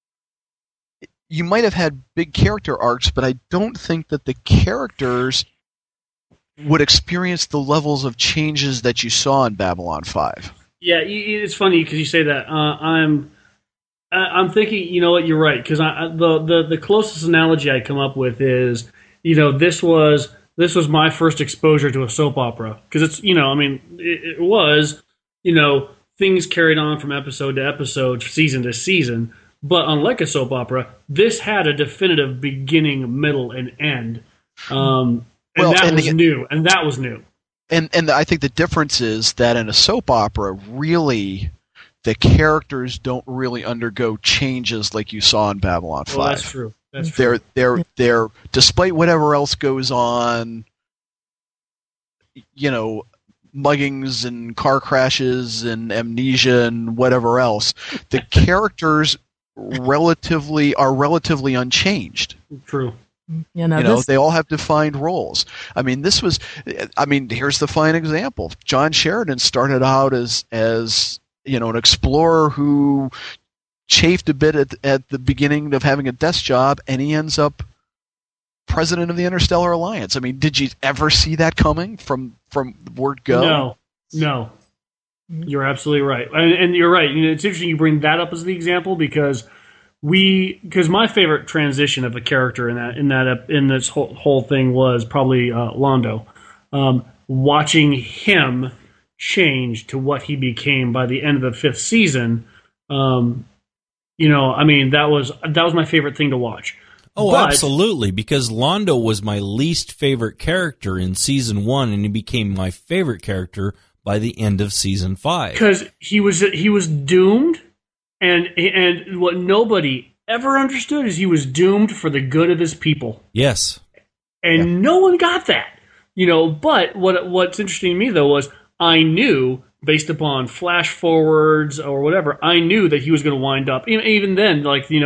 you might have had big character arcs, but I don't think that the characters would experience the levels of changes that you saw in Babylon 5. Yeah, it's funny because you say that. I'm thinking, you know what, you're right, because the closest analogy I come up with is, this was my first exposure to a soap opera, because it's, it was, things carried on from episode to episode, season to season. But unlike a soap opera, this had a definitive beginning, middle, and end. And that was new. And I think the difference is that in a soap opera, really, the characters don't really undergo changes like you saw in Babylon 5. Well, that's true. That's true. They're despite whatever else goes on, muggings and car crashes and amnesia and whatever else, the characters are relatively unchanged. True. They all have defined roles. I mean, here's the fine example. John Sheridan started out as an explorer who chafed a bit at the beginning of having a desk job, and he ends up president of the Interstellar Alliance. I mean, did you ever see that coming from the word go? No. You're absolutely right, and you're right. It's interesting you bring that up as the example because my favorite transition of a character in this whole thing was probably Londo. Watching him change to what he became by the end of the 5th season, that was my favorite thing to watch. Oh, absolutely, because Londo was my least favorite character in season 1, and he became my favorite character by the end of season 5. Because he was doomed, and what nobody ever understood is he was doomed for the good of his people. Yes. And no one got that. But what's interesting to me, though, was I knew, based upon flash forwards or whatever, I knew that he was going to wind up, even then,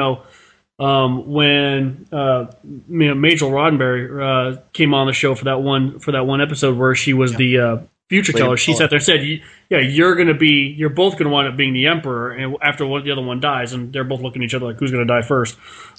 when Majel Roddenberry came on the show for that one episode where she was the future teller, she sat there and said, you're both going to wind up being the Emperor, and after the other one dies, and they're both looking at each other like, who's going to die first?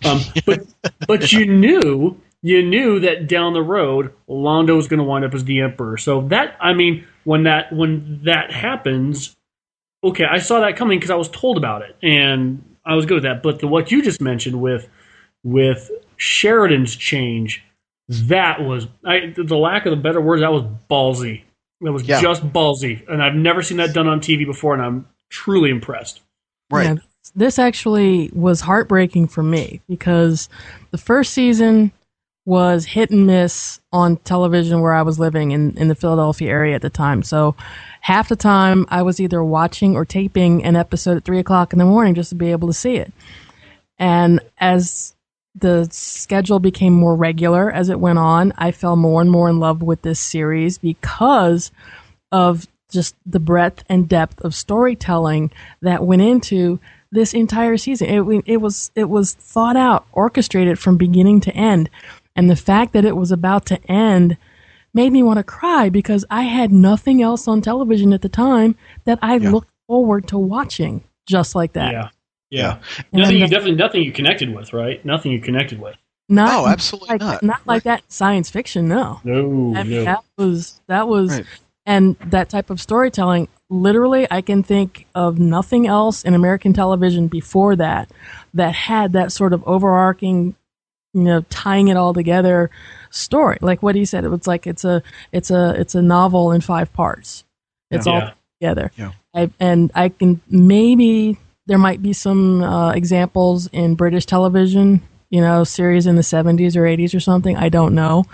But you knew that down the road, Londo was going to wind up as the Emperor. So when that happens, okay, I saw that coming because I was told about it, and I was good with that. But what you just mentioned with Sheridan's change, that was, the lack of the better words, that was ballsy. That was just ballsy, and I've never seen that done on TV before, and I'm truly impressed. Right. Yeah, this actually was heartbreaking for me because the first season was hit and miss on television where I was living in the Philadelphia area at the time. So half the time I was either watching or taping an episode at 3 o'clock in the morning just to be able to see it. And as the schedule became more regular as it went on, I fell more and more in love with this series because of just the breadth and depth of storytelling that went into this entire season. It was thought out, orchestrated from beginning to end. And the fact that it was about to end made me want to cry because I had nothing else on television at the time that I looked forward to watching just like that. Yeah. Nothing you connected with, right? Nothing you connected with. Absolutely not. Not like that in science fiction, no. No. That was right. And that type of storytelling, literally I can think of nothing else in American television before that had that sort of overarching, tying it all together story. Like what he said, it was like it's a novel in 5 parts. It's all together. Yeah. I can maybe there might be some examples in British television, series in the 70s or 80s or something. I don't know.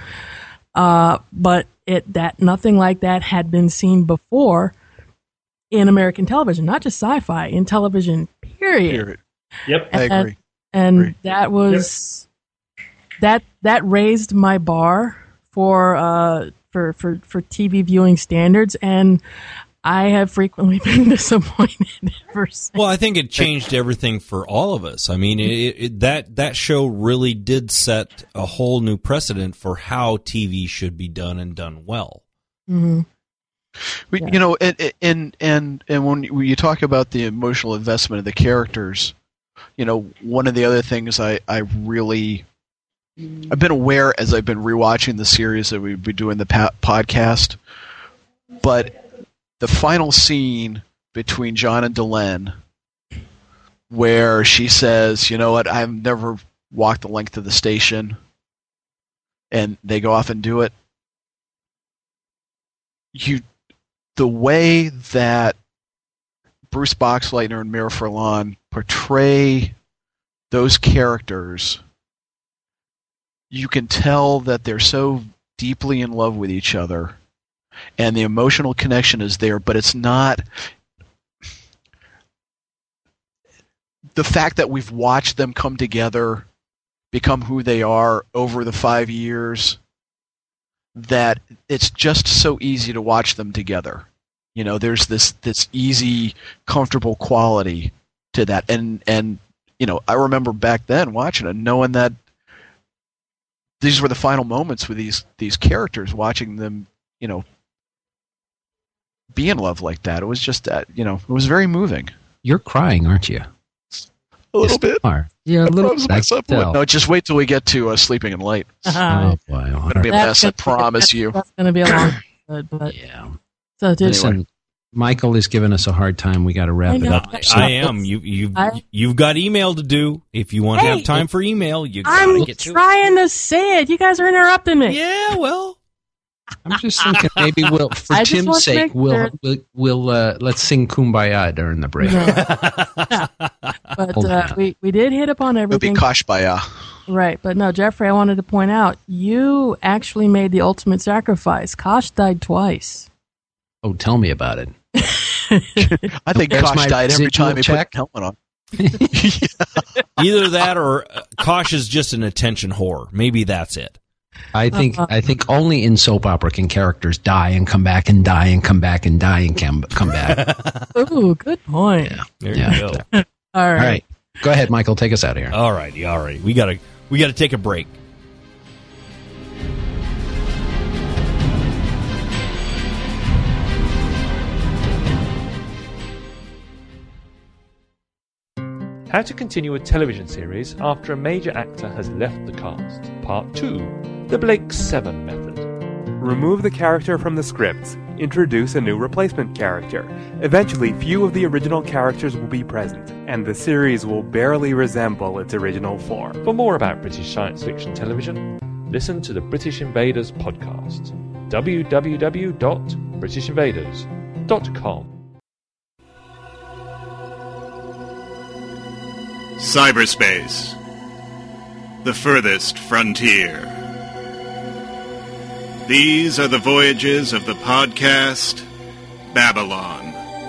But nothing like that had been seen before in American television, not just sci-fi, in television, period. Yep. I agree. And that was that raised my bar for TV viewing standards, and I have frequently been disappointed ever since. Well, I think it changed everything for all of us. I mean, that show really did set a whole new precedent for how TV should be done and done well. Mm-hmm. And when you talk about the emotional investment of the characters, one of the other things I've been aware as I've been rewatching the series that we've been doing the podcast, but the final scene between John and Delenn, where she says, "You know what? I've never walked the length of the station," and they go off and do it. The way that Bruce Boxleitner and Mira Furlan portray those characters, you can tell that they're so deeply in love with each other. And the emotional connection is there, but it's not the fact that we've watched them come together, become who they are over the 5 years, that it's just so easy to watch them together. There's this easy, comfortable quality to that. And I remember back then watching it, knowing that these were the final moments with these characters, watching them, be in love like that. It was just that, it was very moving. You're crying, aren't you? A little bit. Yeah, a little bit. No, just wait till we get to Sleeping in Light. Oh boy, it's gonna be a mess. I promise you. That's going to be a long episode, but yeah. So listen, Michael is giving us a hard time. We got to wrap it up. I am. You've got email to do. If you want to have time for email, you got to get to it. I'm trying to say it. You guys are interrupting me. Yeah, well. I'm just thinking maybe for Tim's sake, we'll let's sing Kumbaya during the break. But we did hit upon everything. It'll be Koshbaya. Right, but no, Jeffrey, I wanted to point out, you actually made the ultimate sacrifice. Kosh died twice. Oh, tell me about it. I think Kosh died every time he put the helmet on. Either that or Kosh is just an attention whore. Maybe that's it. I think only in soap opera can characters die and come back and die and come back and die and come back. Ooh, good point. Yeah. There you go. All right. Go ahead, Michael. Take us out of here. All right. We gotta take a break. How to continue a television series after a major actor has left the cast. Part 2. The Blake 7 Method. Remove the character from the scripts. Introduce a new replacement character. Eventually, few of the original characters will be present, and the series will barely resemble its original form. For more about British science fiction television, listen to the British Invaders podcast. www.britishinvaders.com. Cyberspace. The furthest frontier. These are the voyages of the podcast Babylon.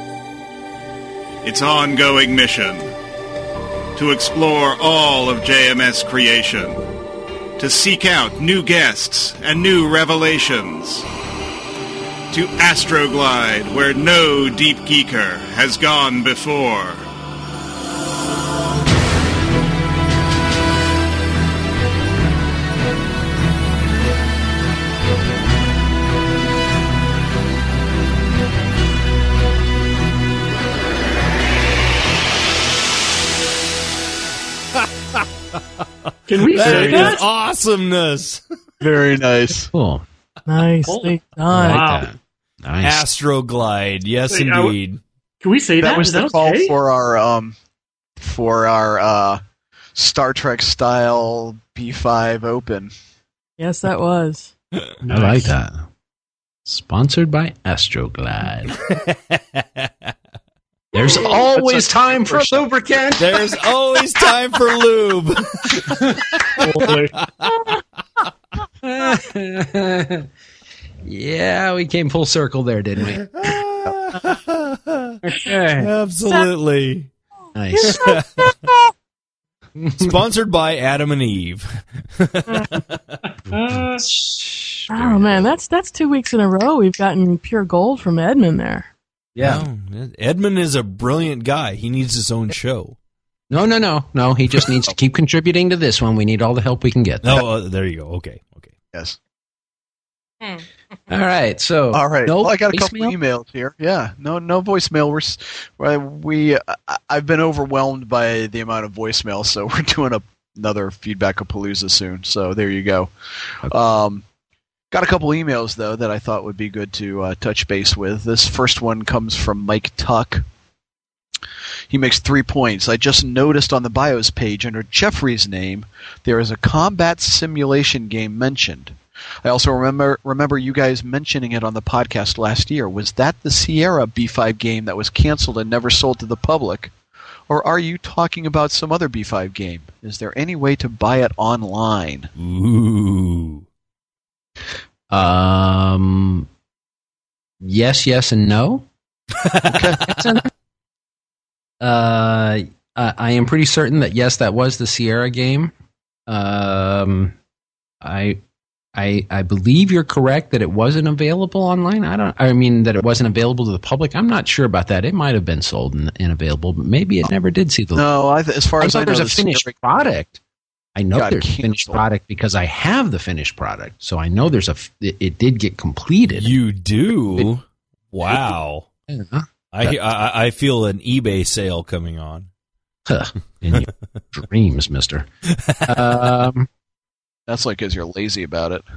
Its ongoing mission: to explore all of JMS creation, to seek out new guests and new revelations, to astroglide where no deep geeker has gone before. Can we say that? Is awesomeness. Very nice. Cool. Nicely done. Wow. Nice. Astroglide. Yes, indeed. Can we say that? That was the call for our Star Trek style B5 Open. Yes, that was. I like that. Sponsored by Astroglide. There's always time for lubricant. There's always time for lube. Yeah, we came full circle there, didn't we? Okay. Absolutely. Nice. Sponsored by Adam and Eve. Oh man, that's 2 weeks in a row we've gotten pure gold from Edmund there. Yeah. No, Edmund is a brilliant guy. He needs his own show. No. He just needs to keep contributing to this one. We need all the help we can get. Oh, there you go. Okay. Yes. All right. So. All right. No well, I got a couple voicemail? emails here. Yeah. No voicemail. I've been overwhelmed by the amount of voicemail, so we're doing another Feedback-a-Palooza soon. So there you go. Okay. Got a couple emails, though, that I thought would be good to touch base with. This first one comes from Mike Tuck. He makes 3 points. I just noticed on the BIOS page under Jeffrey's name, there is a combat simulation game mentioned. I also remember you guys mentioning it on the podcast last year. Was that the Sierra B5 game that was canceled and never sold to the public? Or are you talking about some other B5 game? Is there any way to buy it online? Ooh. Yes, and no. I am pretty certain that yes, that was the Sierra game. I believe you're correct that it wasn't available online. I mean that it wasn't available to the public. I'm not sure about that. It might have been sold and available, but maybe it never did see the. No, as far as I know, there's a finished product. I know got there's a finished product because I have the finished product. So I know it did get completed. You do? Wow. Yeah. I feel an eBay sale coming on. In your dreams, mister. That's like because you're lazy about it.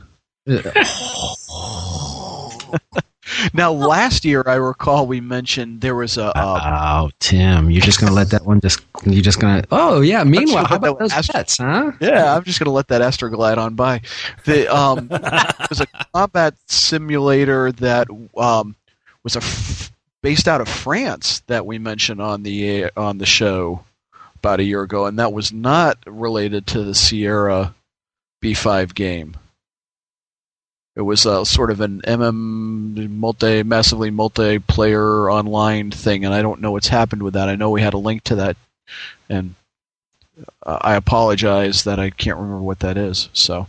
Now, last year, I recall we mentioned there was a... oh, Tim, you're just going to let that one you're just going to... Oh, yeah, meanwhile, how about those pets, huh? Yeah, I'm just going to let that Astroglide on by. It was a combat simulator that was based out of France that we mentioned on the show about a year ago, and that was not related to the Sierra B5 game. It was sort of an massively multiplayer online thing, and I don't know what's happened with that. I know we had a link to that, and I apologize that I can't remember what that is. So,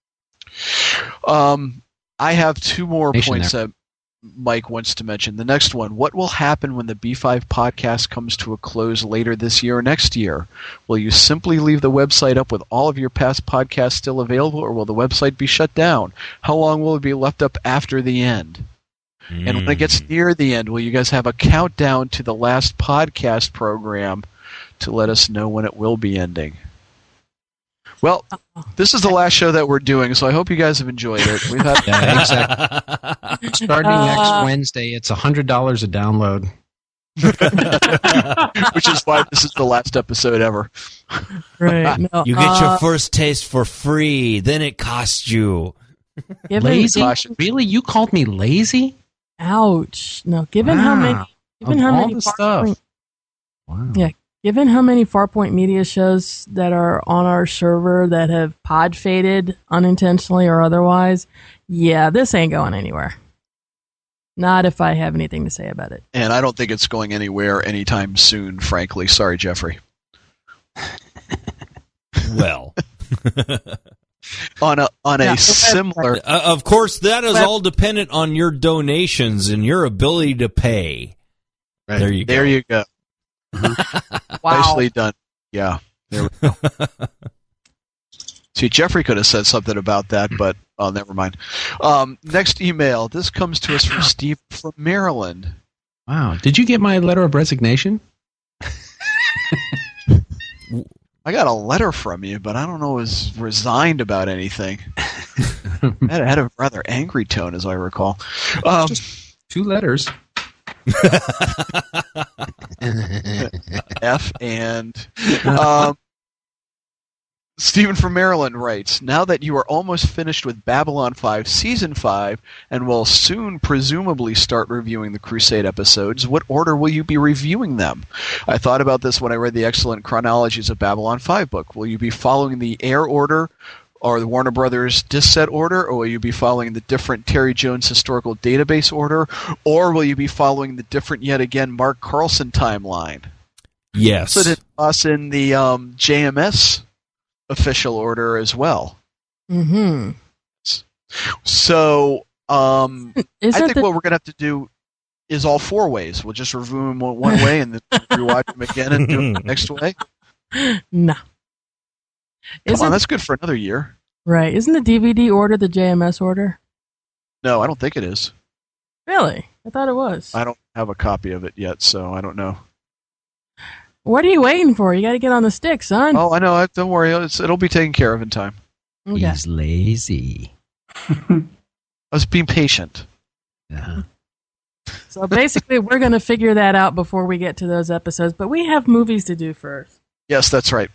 I have two more points that Mike wants to mention. The next one, what will happen when the B5 podcast comes to a close later this year or next year? Will you simply leave the website up with all of your past podcasts still available, or will the website be shut down? How long will it be left up after the end? And when it gets near the end, will you guys have a countdown to the last podcast program to let us know when it will be ending? Well, this is the last show that we're doing, so I hope you guys have enjoyed it. We've had exactly. Starting next Wednesday, it's $100 a download. Which is why this is the last episode ever. Right. No, you get your first taste for free, then it costs you. Lazy? Really? You called me lazy? Ouch. No, given how many stuff. Wow. Yeah. Given how many Farpoint Media shows that are on our server that have pod faded unintentionally or otherwise, yeah, this ain't going anywhere. Not if I have anything to say about it. And I don't think it's going anywhere anytime soon, frankly. Sorry, Jeffrey. Well. on a similar... of course, that is all dependent on your donations and your ability to pay. Right. There you go. There you go. Wow. Nicely done. Yeah, there we go. See, Jeffrey could have said something about that, but never mind. Next email. This comes to us from Steve from Maryland. Wow. Did you get my letter of resignation? I got a letter from you, but I don't know it was resigned about anything. It had a rather angry tone, as I recall. Just 2 letters. F and Stephen from Maryland writes, now that you are almost finished with Babylon 5 Season 5 and will soon presumably start reviewing the Crusade episodes, what order will you be reviewing them? I thought about this when I read the excellent chronologies of Babylon 5 book. Will you be following the Air order or the Warner Brothers disc set order, or will you be following the different Terry Jones historical database order, or will you be following the different, yet again, Mark Carlson timeline? Yes. So did us in the JMS official order as well. Mm-hmm. So I think what we're going to have to do is all 4 ways. We'll just review them one way and then rewatch them again and do it the next way. No. Come on, that's good for another year. Right. Isn't the DVD order the JMS order? No, I don't think it is. Really? I thought it was. I don't have a copy of it yet, so I don't know. What are you waiting for? You got to get on the stick, son. Oh, I know. Don't worry. It'll be taken care of in time. Okay. He's lazy. I was being patient. Yeah. So basically, we're going to figure that out before we get to those episodes, but we have movies to do first. Yes, that's right.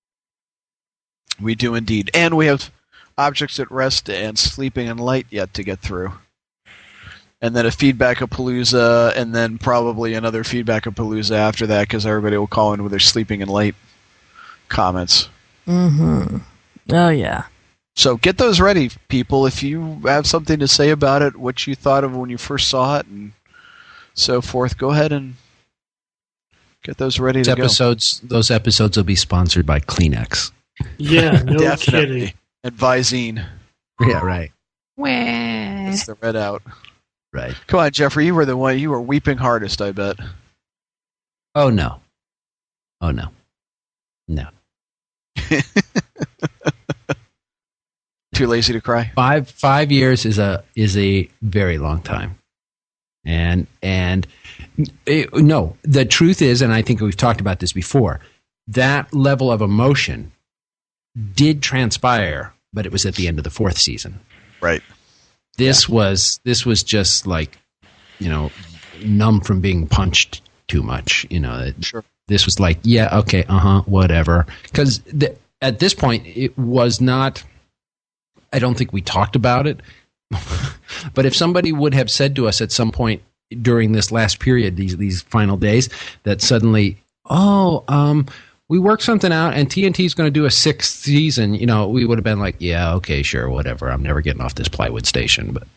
We do indeed. And we have Objects at Rest and Sleeping in Light yet to get through. And then a Feedback-a-Palooza, and then probably another Feedback-a-Palooza after that, because everybody will call in with their Sleeping in Light comments. Mm-hmm. Oh, yeah. So get those ready, people. If you have something to say about it, what you thought of when you first saw it, and so forth, go ahead and get those ready to go. Those episodes will be sponsored by Kleenex. Yeah, no Definitely. kidding. And Visine. Yeah, right. It's the red out. Right. Come on, Jeffrey. You were the one. You were weeping hardest, I bet. Oh, no. Oh, no. No. Too lazy to cry. 5 years is a very long time, and no, the truth is, and I think we've talked about this before, that level of emotion did transpire, but it was at the end of the 4th season. Right. This was just like, numb from being punched too much. Sure. This was like, yeah, okay, whatever. Because at this point, it was not. I don't think we talked about it. But if somebody would have said to us at some point during this last period, these final days, that suddenly, we worked something out and TNT's going to do a 6th season, we would have been like, yeah, okay, sure, whatever. I'm never getting off this plywood station. But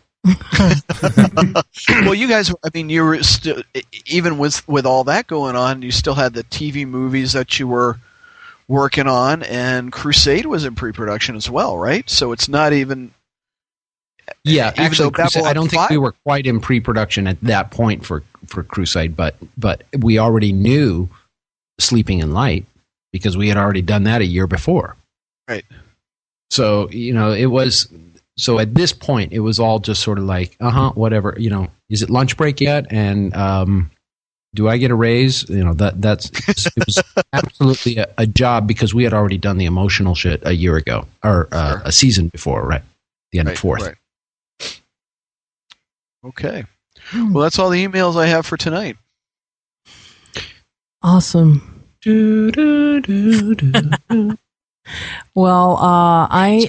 well, you guys, you were still, even with all that going on, you still had the TV movies that you were working on, and Crusade was in pre-production as well, right? So it's not even. Yeah, even actually, Crusade, I don't think 5? we were quite in pre-production at that point for Crusade, but we already knew Sleeping in Light because we had already done that a year before. Right. So it was. So at this point, it was all just sort of like, whatever. Is it lunch break yet? And do I get a raise? It was absolutely a job because we had already done the emotional shit a year ago or a season before, right? The end of 4th. Right. Okay. Well, that's all the emails I have for tonight. Awesome. Well, I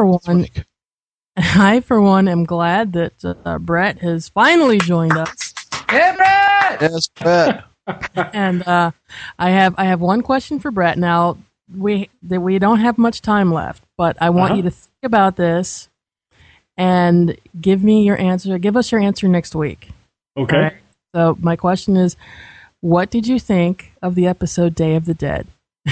for one am glad that Brett has finally joined us. Hey, Brett! Yes, Brett. And I have one question for Brett. Now we don't have much time left, but I want you to think about this and give me your answer. Give us your answer next week. Okay. Right? So my question is, what did you think of the episode Day of the Dead?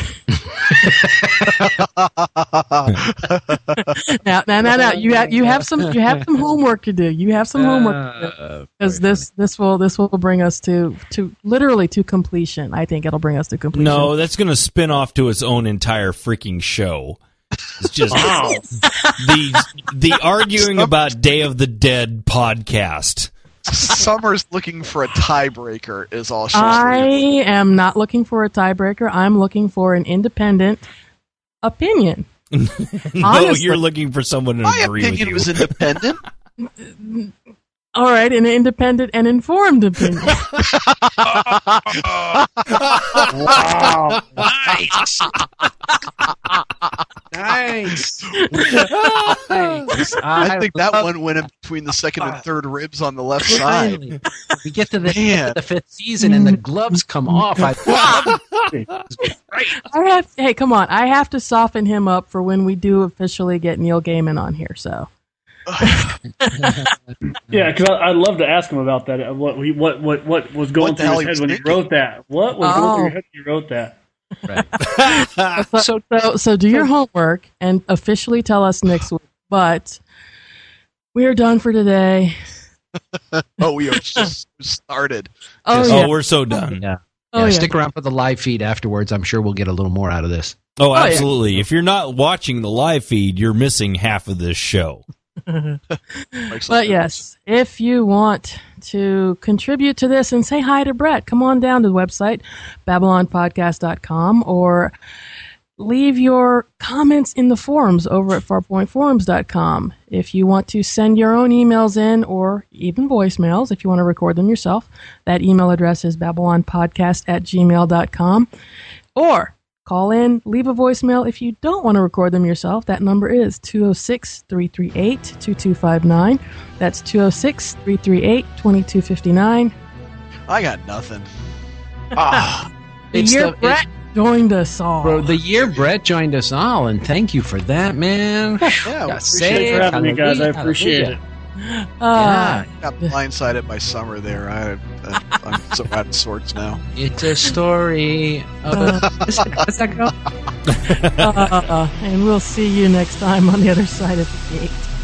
Now. You have some homework to do. You have some homework to do because this will bring us to literally to completion. I think it'll bring us to completion. No, that's going to spin off to its own entire freaking show. It's just the arguing about Day of the Dead podcast. Summer's looking for a tiebreaker is all she's I am not looking for a tiebreaker. I'm looking for an independent opinion. No, you're looking for someone to agree with you. My opinion was independent. All right, an independent and informed opinion. Wow. Nice. Nice. I think that one went in between the 2nd and 3rd ribs on the left side. We get to the 5th season and the gloves come off. Hey, come on. I have to soften him up for when we do officially get Neil Gaiman on here, so. Yeah, because I'd love to ask him about that. What was going through his head when he wrote that? What was going through your head when he wrote that? Right. So do your homework and officially tell us next week. But we are done for today. We are just started. We're so done. Yeah. Stick around for the live feed afterwards. I'm sure we'll get a little more out of this. Oh, absolutely. If you're not watching the live feed, you're missing half of this show. But yes, if you want to contribute to this and say hi to Brett, come on down to the website, BabylonPodcast.com, or leave your comments in the forums over at farpointforums.com. If you want to send your own emails in, or even voicemails, if you want to record them yourself, that email address is babylonpodcast@gmail.com. Or call in, leave a voicemail if you don't want to record them yourself. That number is 206-338-2259. That's 206-338-2259. I got nothing. The year Brett joined us all. Bro, the year Brett joined us all, and thank you for that, man. Yeah, appreciate for having me, guys. I appreciate it. I got blindsided by Summer there. I'm so out of sorts now. It's a story of how's that go? And we'll see you next time on the other side of the gate.